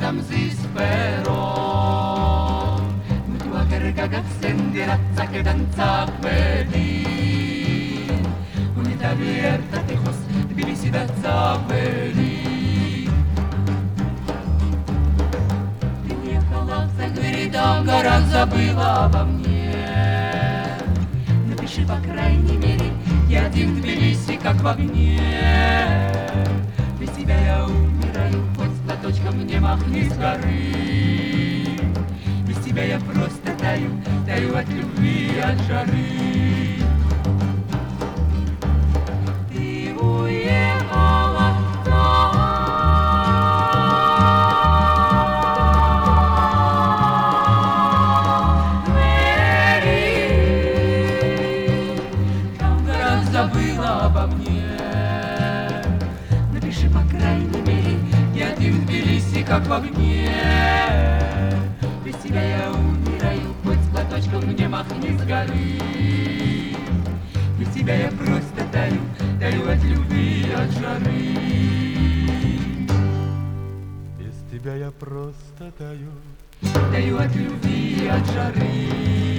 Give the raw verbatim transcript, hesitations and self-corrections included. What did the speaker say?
там zispero tu a carga accenderazza che danza belli un'età abierta Texas Тбилиси до Цапели. Ты уехала в закрытом горах, забыла обо мне. Напиши, по крайней мере, я один в Тбилиси, как в огне. Без тебя я умираю, хоть с платочком мне махни с горы. Без тебя я просто таю, таю от любви и от жары. Ты уехала там, Мэри, там в горах забыла обо мне. Напиши, по крайней мере, я один в Тбилиси, как в огне. Без тебя я умираю, хоть с платочком мне махни с горы. Без тебя я просто таю, таю от любви и от жары. Без тебя я просто таю, таю от любви и от жары.